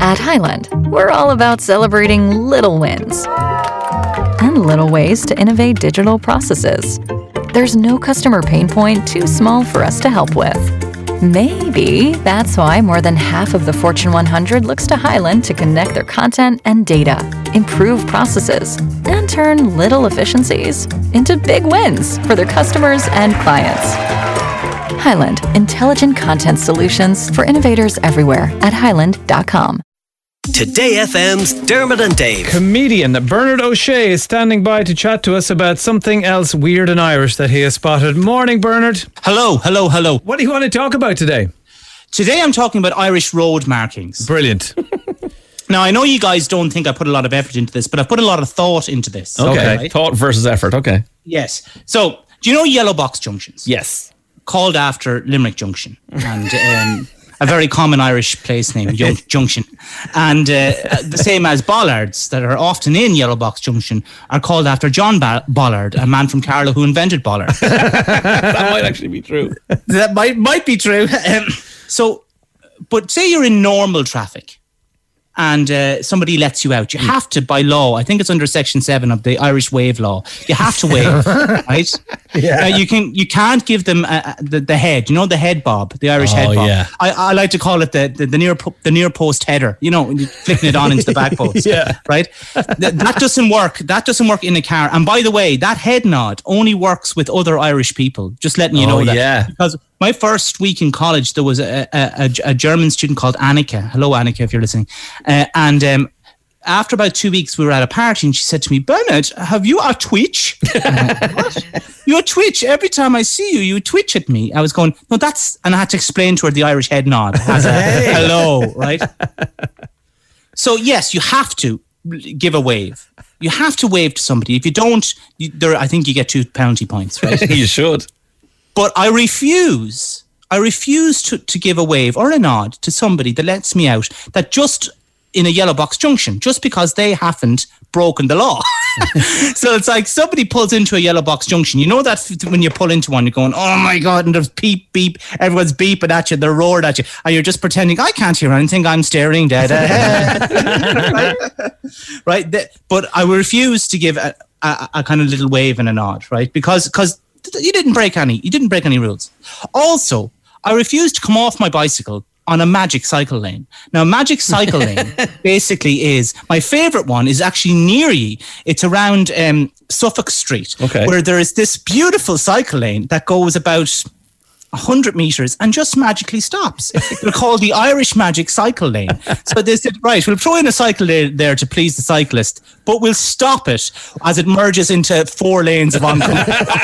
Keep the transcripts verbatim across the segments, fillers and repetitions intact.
At Highland, we're all about celebrating little wins and little ways to innovate digital processes. There's no customer pain point too small for us to help with. Maybe that's why more than half of the Fortune one hundred looks to Highland to connect their content and data, improve processes, and turn little efficiencies into big wins for their customers and clients. Highland, intelligent content solutions for innovators everywhere at highland dot com. Today F M's Dermot and Dave. Comedian Bernard O'Shea is standing by to chat to us about something else weird and Irish that he has spotted. Morning, Bernard. Hello, hello, hello. What do you want to talk about today? Today I'm talking about Irish road markings. Brilliant. Now, I know you guys don't think I put a lot of effort into this, but I put a lot of thought into this. Okay, right? Thought versus effort, okay. Yes. So, do you know yellow box junctions? Yes. Called after Limerick Junction. And... Um, a very common Irish place name, Jun- Junction. And uh, the same as bollards that are often in Yellow Box Junction are called after John ba- Bollard, a man from Carlow who invented bollard. That might actually be true. That might might be true. Um, so, but say you're in normal traffic and uh, somebody lets you out. You have to, by law, I think it's under Section seven of the Irish wave law, you have to wave, right? Yeah. Uh, you can you can't give them uh, the the head, you know, the head bob, the Irish oh, head bob. Yeah. I, I like to call it the the, the near po- the near post header. You know, when you're flicking it on into the back post. Yeah. Right. Th- that doesn't work. That doesn't work in a car. And by the way, that head nod only works with other Irish people. Just letting you oh, know that. Yeah. Because my first week in college, there was a, a, a, a German student called Annika. Hello, Annika, if you're listening. Uh, and um, after about two weeks, we were at a party and she said to me, Bernard, have you a twitch? Like, what? You a twitch? Every time I see you, you twitch at me. I was going, no, that's... And I had to explain to her the Irish head nod as a hello, right? So, yes, you have to give a wave. You have to wave to somebody. If you don't, you, there, I think you get two penalty points, right? You should. But I refuse, I refuse to, to give a wave or a nod to somebody that lets me out that just in a yellow box junction, just because they haven't broken the law. So it's like somebody pulls into a yellow box junction. You know that f- when you pull into one, you're going, oh my God, and there's beep, beep, everyone's beeping at you, they're roaring at you, and you're just pretending, I can't hear anything, I'm staring dead ahead. Right? Right? The, but I refuse to give a, a, a kind of little wave and a nod, right? Because because you didn't break any, you didn't break any rules. Also, I refuse to come off my bicycle on a magic cycle lane. Now, magic cycle lane basically is, my favourite one is actually near you. It's around um, Suffolk Street, okay, where there is this beautiful cycle lane that goes about one hundred metres and just magically stops. They're called the Irish Magic Cycle Lane. So they said, right, we'll throw in a cycle lane there to please the cyclist, but we'll stop it as it merges into four lanes of oncoming.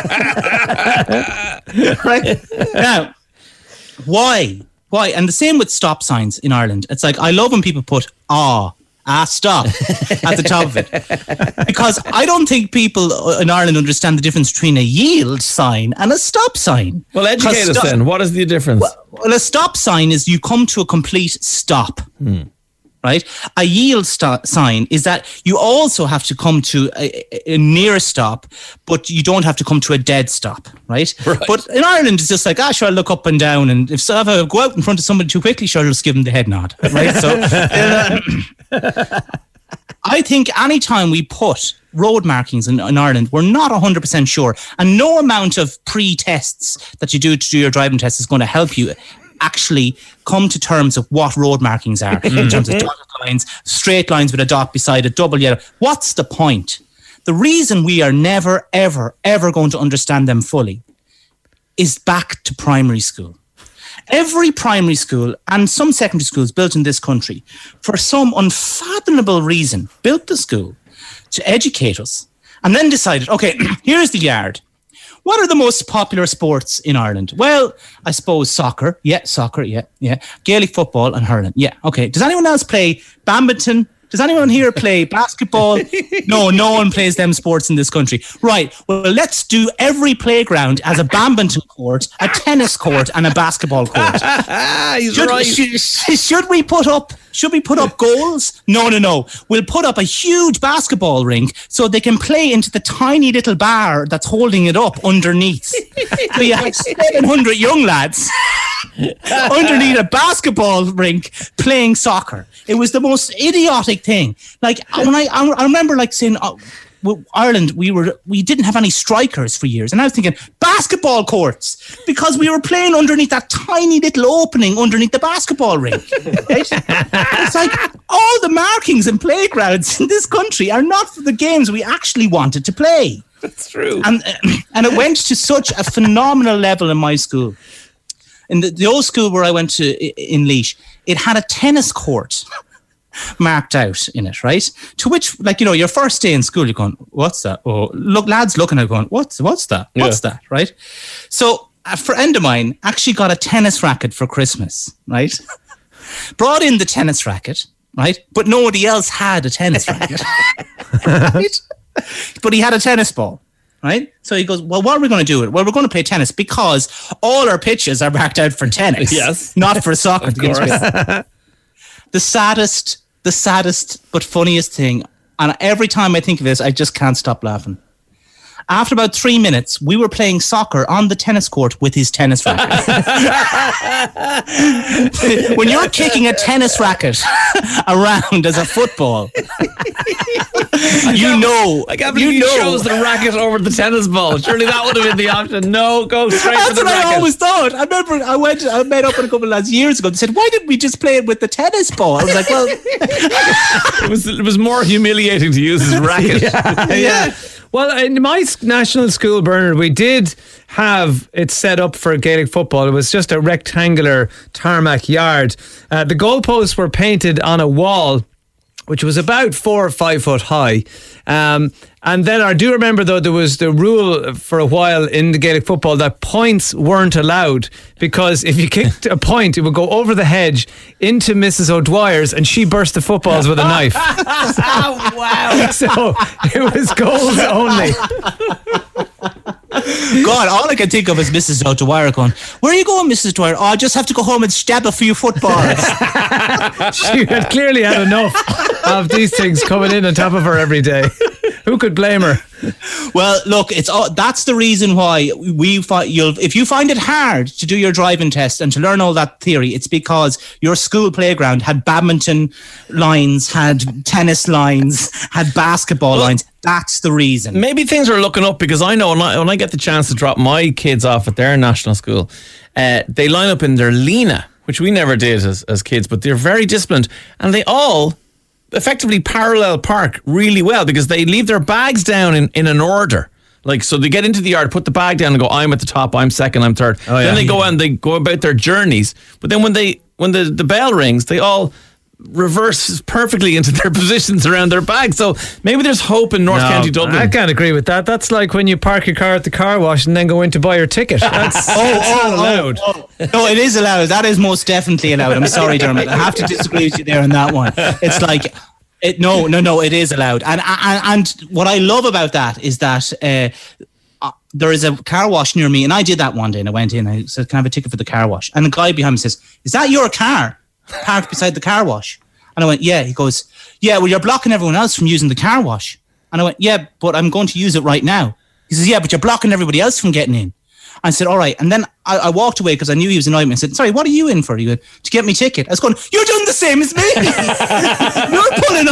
Right? Now, why? Why? And the same with stop signs in Ireland. It's like, I love when people put, ah, ah, stop at the top of it. Because I don't think people in Ireland understand the difference between a yield sign and a stop sign. Well, educate us stop, then. What is the difference? Well, well, a stop sign is you come to a complete stop. Hmm. Right? A yield st- sign is that you also have to come to a, a near stop, but you don't have to come to a dead stop, right? right? But in Ireland, it's just like, ah, sure, I'll look up and down, and if, so if I go out in front of somebody too quickly, sure, I'll just give them the head nod, right? So uh, I think anytime we put road markings in, in Ireland, we're not one hundred percent sure, and no amount of pre-tests that you do to do your driving test is going to help you actually come to terms of what road markings are in terms of dotted lines, straight lines with a dot beside it, double yellow. What's the point? The reason we are never, ever, ever going to understand them fully is back to primary school. Every primary school and some secondary schools built in this country, for some unfathomable reason, built the school to educate us and then decided, okay, here's the yard. What are the most popular sports in Ireland? Well, I suppose soccer. Yeah, soccer. Yeah, yeah. Gaelic football and hurling. Yeah, okay. Does anyone else play badminton? Does anyone here play basketball? No, no one plays them sports in this country. Right. Well, let's do every playground as a badminton court, a tennis court, and a basketball court. He's should, right. should, should we put up Should we put up goals? No, no, no. We'll put up a huge basketball rink so they can play into the tiny little bar that's holding it up underneath. So you have seven hundred young lads underneath a basketball rink playing soccer. It was the most idiotic thing. Like when I, I remember like saying, oh, well, Ireland, we were we didn't have any strikers for years, and I was thinking basketball courts because we were playing underneath that tiny little opening underneath the basketball rink. Right? It's like all the markings and playgrounds in this country are not for the games we actually wanted to play. That's true. And and it went to such a phenomenal level in my school. In the, the old school where I went to in Laois, it had a tennis court marked out in it, right? To which, like, you know, your first day in school, you're going, what's that? Oh, look, lads looking at it going, what's, what's that? What's yeah. that, right? So a friend of mine actually got a tennis racket for Christmas, right? Brought in the tennis racket, right? But nobody else had a tennis racket, right? But he had a tennis ball. Right? So he goes, well, what are we going to do? Well, we're going to play tennis because all our pitches are marked out for tennis, yes, not for soccer. The saddest, the saddest but funniest thing, and every time I think of this, I just can't stop laughing. After about three minutes, we were playing soccer on the tennis court with his tennis racket. When you're kicking a tennis racket around as a football, you know, I can't believe you, you know. chose the racket over the tennis ball. Surely that would have been the option. No, go straight That's for the what racket. I always thought. I remember I went, I met up with a couple of lads years ago. They said, "Why didn't we just play it with the tennis ball?" I was like, "Well, it was it was more humiliating to use his racket." yeah. yeah. Well, in my national school, Bernard, we did have it set up for Gaelic football. It was just a rectangular tarmac yard. Uh, the goalposts were painted on a wall, which was about four or five foot high. Um, and then I do remember, though, there was the rule for a while in the Gaelic football that points weren't allowed, because if you kicked a point, it would go over the hedge into Missus O'Dwyer's and she burst the footballs with a knife. Oh, wow. So it was goals only. God, all I can think of is Missus O'Dwyer going, "Where are you going, Missus O'Dwyer?" "Oh, I just have to go home and stab a few footballs." She had clearly had enough of these things coming in on top of her every day. Who could blame her? Well, look, it's all, that's the reason why we find you'll if you find it hard to do your driving test and to learn all that theory, it's because your school playground had badminton lines, had tennis lines, had basketball well, lines. That's the reason. Maybe things are looking up, because I know when I, when I get the chance to drop my kids off at their national school, uh, they line up in their Lena, which we never did as, as kids, but they're very disciplined, and they all effectively parallel park really well, because they leave their bags down in, in an order. Like, so they get into the yard, put the bag down and go, I'm at the top, I'm second, I'm third. Oh, yeah. Then they go and they go about their journeys. But then when they when the, the bell rings, they all reverse perfectly into their positions around their bag. So maybe there's hope in North no, County Dublin. I can't agree with that. That's like when you park your car at the car wash and then go in to buy your ticket. That's, oh, that's oh, not allowed. Oh, oh. No, it is allowed. That is most definitely allowed. I'm sorry, Dermot. I have to disagree with you there on that one. It's like, it, no, no, no, it is allowed. And, and, and what I love about that is that uh, uh, there is a car wash near me, and I did that one day, and I went in and I said, "Can I have a ticket for the car wash?" And the guy behind me says, "Is that your car parked beside the car wash?" And I went, "Yeah." He goes, "Yeah, well, you're blocking everyone else from using the car wash." And I went, "Yeah, but I'm going to use it right now." He says, "Yeah, but you're blocking everybody else from getting in." I said, "All right." And then I, I walked away because I knew he was annoyed me. I said, "Sorry, what are you in for?" He went, "To get me ticket." I was going, "You're doing the same as me." You're pulling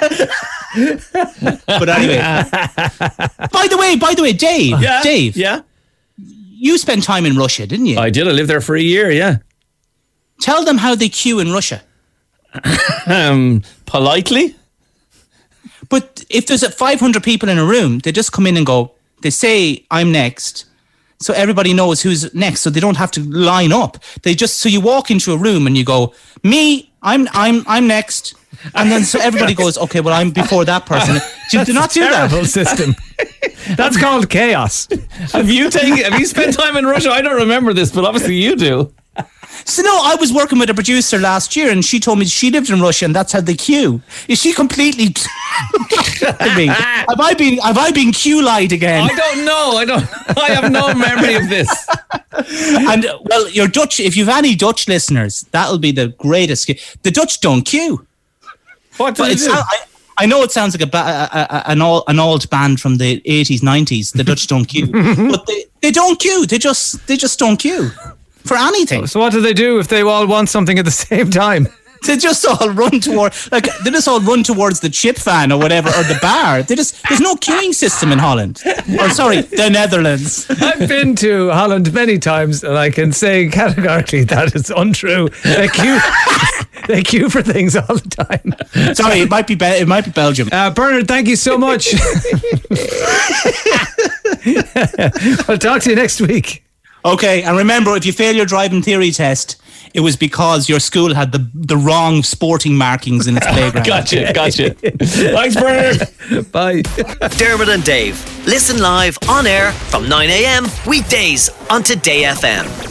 up. But anyway. By the way, by the way, Dave, yeah, Dave. Yeah. You spent time in Russia, didn't you? I did. I lived there for a year, yeah. Tell them how they queue in Russia. um, politely. But if there's five hundred people in a room, they just come in and go, they say, "I'm next." So everybody knows who's next, so they don't have to line up. They just, so you walk into a room and you go, "Me, I'm I'm I'm next." And then so everybody goes, "Okay, well, I'm before that person." Do, do not do that. Terrible system. That's called chaos. Have you taken have you spent time in Russia? I don't remember this, but obviously you do. So no, I was working with a producer last year, and she told me she lived in Russia, and that's how they queue. Is she completely I mean, have I been have I been Q-lied again? I don't know. I don't. I have no memory of this. And well, your Dutch. If you've any Dutch listeners, that'll be the greatest. The Dutch don't queue. What do But they it's, do? I, I know it sounds like a, ba- a, a an old an old band from the eighties, nineties. The Dutch don't queue, but they, they don't queue. They just they just don't queue for anything. So what do they do if they all want something at the same time? They just all run toward like they just all run towards the chip van or whatever or the bar. They just there's no queuing system in Holland. Or sorry, the Netherlands. I've been to Holland many times, and I can say categorically that is untrue. They queue, they queue for things all the time. Sorry, it might be Be- it might be Belgium. Uh, Bernard, thank you so much. I'll talk to you next week. Okay, and remember, if you fail your driving theory test, it was because your school had the the wrong sporting markings in its playground. Gotcha, gotcha. Thanks, Bernard. Bye. Dermot and Dave. Listen live on air from nine a.m. weekdays on Today F M.